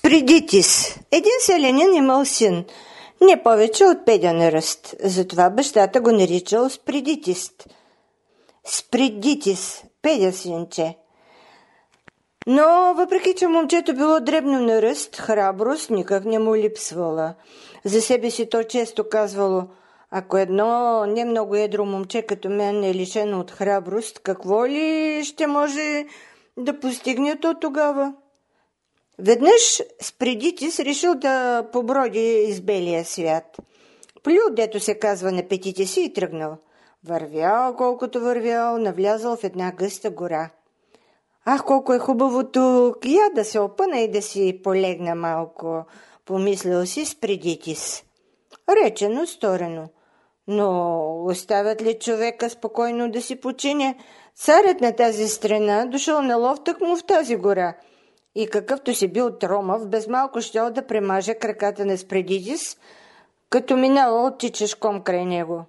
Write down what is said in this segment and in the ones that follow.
Спридитис. Един селянин имал син, не повече от педен ръст. Затова бащата го наричал Спридитист. Спридитис, педя синче. Но въпреки, че момчето било дребно на ръст, храброст никак не му липсвала. За себе си то често казвало: ако едно не много едро момче като мен е лишено от храброст, какво ли ще може да постигне то тогава? Веднъж Спридитис решил да поброди из белия свят. Плюл, дето се казва, на петите си и тръгнал. Вървял, колкото вървял, навлязал в една гъста гора. Ах, колко е хубаво тук! Я да се опъна и да си полегна малко, помислил си Спридитис. Речено, сторено. Но оставят ли човека спокойно да си почине? Царят на тази страна дошъл на лов тъкмо в тази гора. И какъвто си бил тромав, без малко щял да премаже краката на Спридитис, като минавал тичешком край него.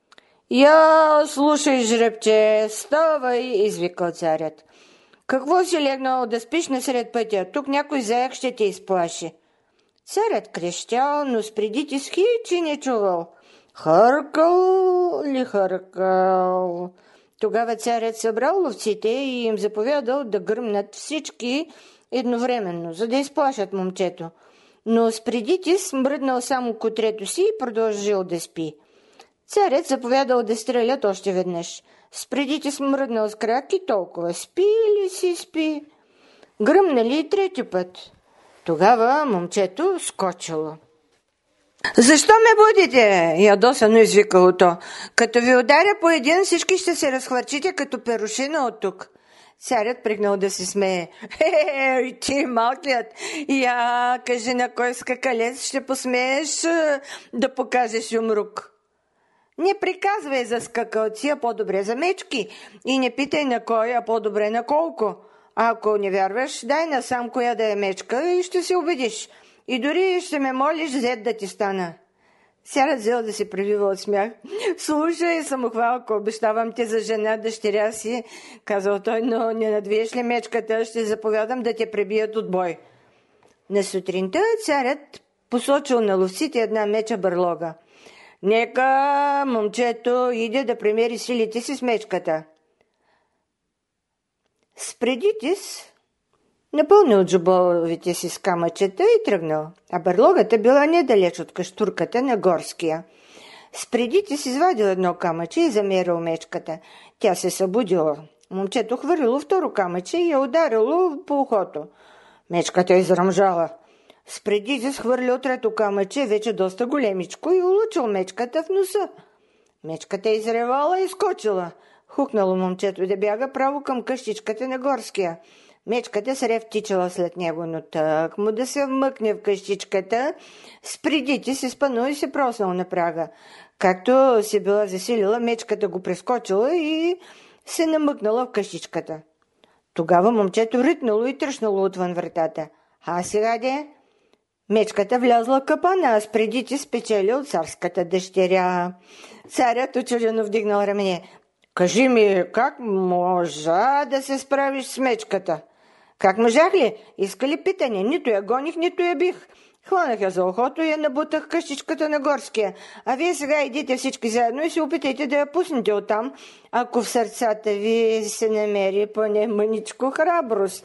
Я, слушай, жребче, ставай, извикал царят. Какво си легнал да спиш насред пътя? Тук някой заек ще те изплаши. Царят крещял, но Спридитис хич не чувал. Хъркал ли хъркал? Тогава царят събрал ловците и им заповядал да гръмнат всички едновременно, за да изплашат момчето. Но Спридитис мръднал само котрето си и продължил да спи. Царят заповядал да стрелят още веднъж. Спридитис мръднал с крак и толкова. Спи ли си спи? Гръмнали и трети път. Тогава момчето скочило. Защо ме будите? Ядосано извикало то. Като ви ударя по един, всички ще се разхвърчите като перушина от тук. Царят пригнал да се смее. Ти малкият, я кажи на кой скакалец ще посмееш да покажеш юмрук. Не приказвай за скакалци, а по-добре за мечки. И не питай на кой, а по-добре на колко. А ако не вярваш, дай насам коя да е мечка и ще се убедиш. И дори ще ме молиш зет да ти стана. Царят взел да се превива от смях. Слушай, самохвалко, обещавам ти за жена дъщеря си, казал той, но не надвиеш ли мечката, ще заповядам да те пребият от бой. На сутринта царят посочил на ловците една меча бърлога. Нека момчето иде да премери силите си с мечката. Спридитис напълнил джобовете си с камъчета и тръгнал, а бърлогата била недалеч от каштурката на горския. Спридитис извадил едно камъче и замерил мечката. Тя се събудила. Момчето хвърлило второ камъче и я ударило по ухото. Мечката изръмжала. Спридитис хвърлил трето камъче, вече доста големичко, и улучил мечката в носа. Мечката изревала и скочила. Хукнало момчето да бяга право към къщичката на горския. Мечката се ревтичала след него, но так му да се вмъкне в къщичката, Спридитис се спънал и се проснал на прага. Както се била засилила, мечката го прескочила и се намъкнала в къщичката. Тогава момчето ритнало и тръщнало отвън вратата. А сега де? Мечката влязла в капана, а Спридитис спечелил царската дъщеря. Царят учудено вдигнал рамене. Кажи ми, как можа да се справиш с мечката? Как можах ли? Иска ли питане? Нито я гоних, нито я бих. Хванах я за ухото и я набутах къщичката на горския. А вие сега идите всички заедно и се опитайте да я пуснете оттам, ако в сърцата ви се намери поне мъничко храброст.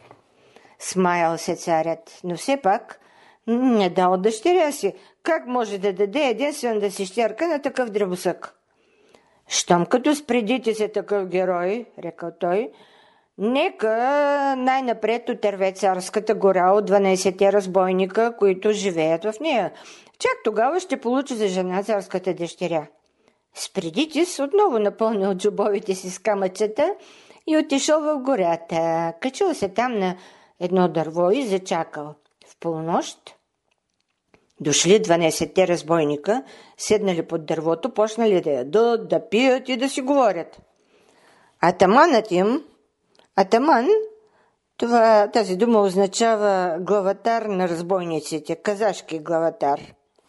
Смаял се царят, но все пак не дал дъщеря си. Как може да даде единствен да си щярка на такъв дребосък? Щом като Спридитис е такъв герой, рекал той, нека най-напред отърве царската гора от 12 разбойника, които живеят в нея. Чак тогава ще получи за жена царската дъщеря. Спридитис отново напълнил джобовете си с камъчета и отишъл в гората. Качил се там на едно дърво и зачакал. В полунощ дошли 12 разбойника, седнали под дървото, почнали да ядат, да пият и да си говорят. Атаманът им, атаман, тази дума означава главатар на разбойниците, казашки главатар.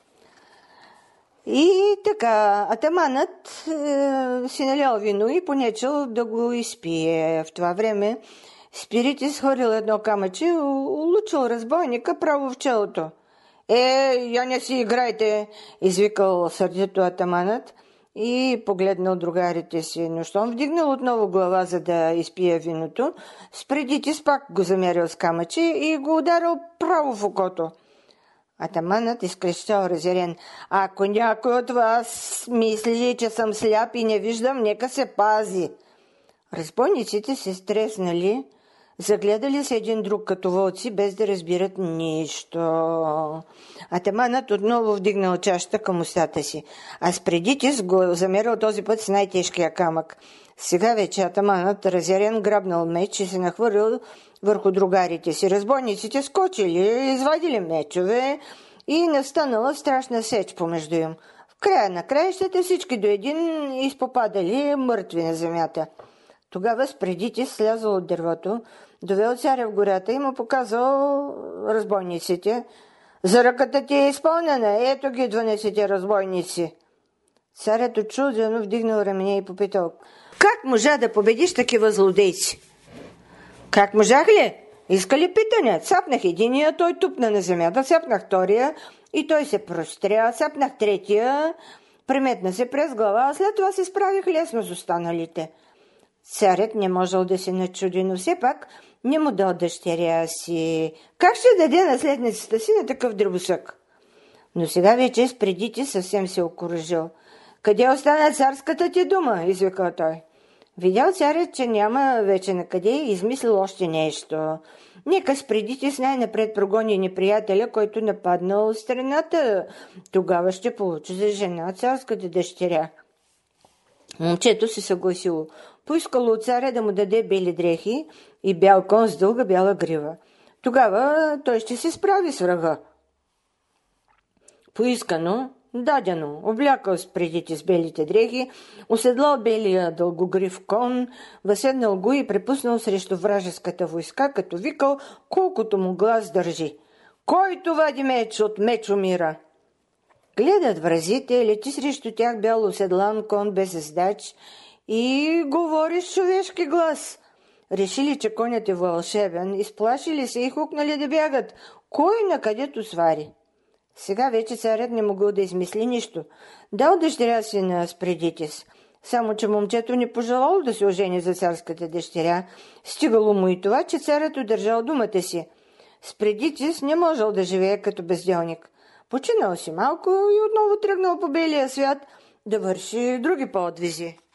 И така, атаманът си налял вино и понечел да го изпие. В това време Спиритис хвърлил едно камъче и улучил разбойника право в челото. Я не си играйте, извикал сърдито атаманът и погледнал другарите си, но щом вдигнал отново глава, за да изпие виното, Спиритис пак го замерил с камъче и го ударил право в окото. Атаманът изкрещал разярен: ако някой от вас мисли, че съм сляп и не виждам, нека се пази. Разбойниците се стреснали, загледали се един друг като вълци, без да разбират нищо. Атаманът отново вдигнал чашата към устата си, а Спиритис го замерил този път с най-тежкия камък. Сега вече атаманът, разярен, грабнал меч и се нахвърлил върху другарите си. Разбойниците скочили, извадили мечове и настанала страшна сеч помежду им. В края на краищата всички до един изпопадали мъртви на земята. Тогава Спиритис слязал от дървото, довел царя в гората и му показал разбойниците. За ръката ти е изпълнена, ето ги 12 разбойници. Царят очудено вдигнал рамене и попитал: как можа да победиш такива злодейци? Как можах ли? Иска ли питане? Цапнах единия, той тупна на земята, цапнах втория и той се простря, цапнах третия, преметна се през глава, а след това се справих лесно с останалите. Царят не можел да се начуди, но все пак не му дал дъщеря си. Как ще даде наследницата си на такъв дръбосък? Но сега вече Спиритис съвсем се окуражил. Къде остана царската ти дума? Извикал той. Видял царят, че няма вече накъде и измислил още нещо. Нека Спиритис най-напред прогони неприятеля, който нападнал страната. Тогава ще получи за жена царската дъщеря. Момчето се съгласило. Поискало от царя да му даде бели дрехи и бял кон с дълга бяла грива. Тогава той ще се справи с врага. Поискано, дадено, облякал Спиритис белите дрехи, оседлал белия дългогрив кон, възседнал го и препуснал срещу вражеската войска, като викал колкото му глас държи: който вади меч от мечомира? Гледат вразите, лети срещу тях бял оседлан кон без ездач и говори с човешки глас. Решили, че конят е вълшебен, изплашили се и хукнали да бягат. Кой на където свари? Сега вече царят не могъл да измисли нищо. Дал дъщеря си на Спиритис. Само че момчето не пожелало да се ожени за царската дъщеря. Стигало му и това, че царят удържал думата си. Спиритис не можел да живее като безделник. Починал си малко и отново тръгнал по белия свят да върши други подвизи.